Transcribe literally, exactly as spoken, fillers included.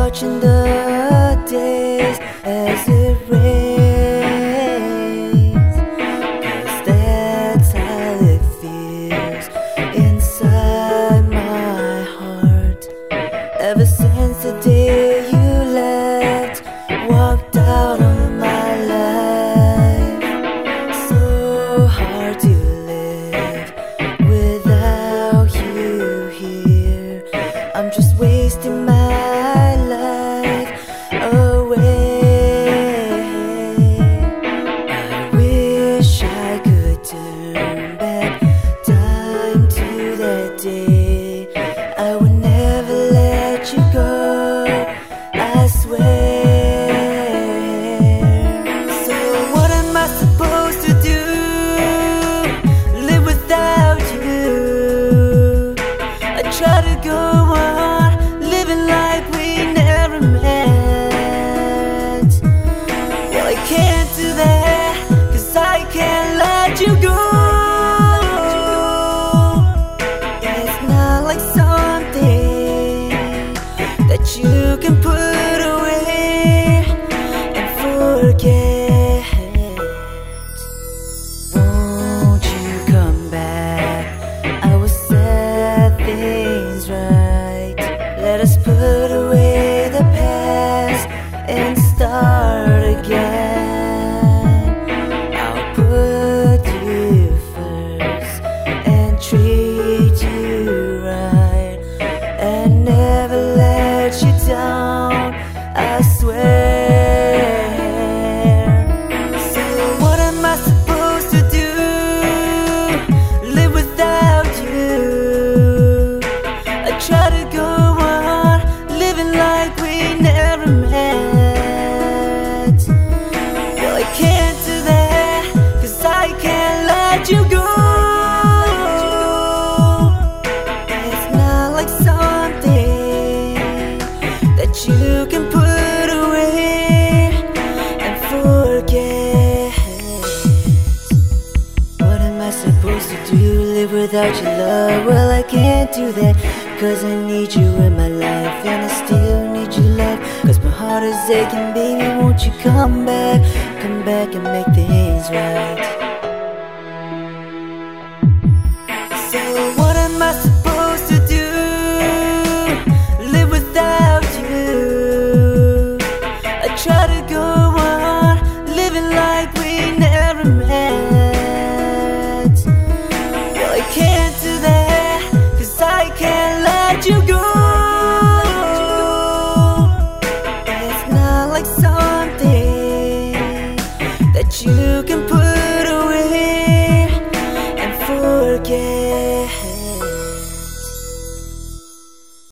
watching the days as it rains, 'cause that's how it feels inside my heart. Ever since the day you left, walked out of my life, so hard to live without you here. I'm just wasting my life away. I wish I could turn back time to that day. I would never let you go, I swear. So what am I supposed to do? Live without you? I try to go on living like we never met. Well, I can't do that, 'cause I can't let you go. It's not like something that you can put away and forget. Won't you come back? I will set things right. Let us put away the past and start again. I'll put you first and treat you right, and never let you down, I swear. So what am I supposed to do? Live without you? I try to go on living like we never met. Well, I can't do that, 'cause I can't let you go. It's not like something that you can put away and forget. What am I supposed to do? Live without your love? Well, I can't do that, 'cause I need you in my life, and I still need your love, 'cause my heart is aching, baby, won't you come back? Come back and make things right. So what am I supposed to do? Live without you? I try to go on living like we never met. Well, I can't do that, 'cause I can't let you go. It's not like so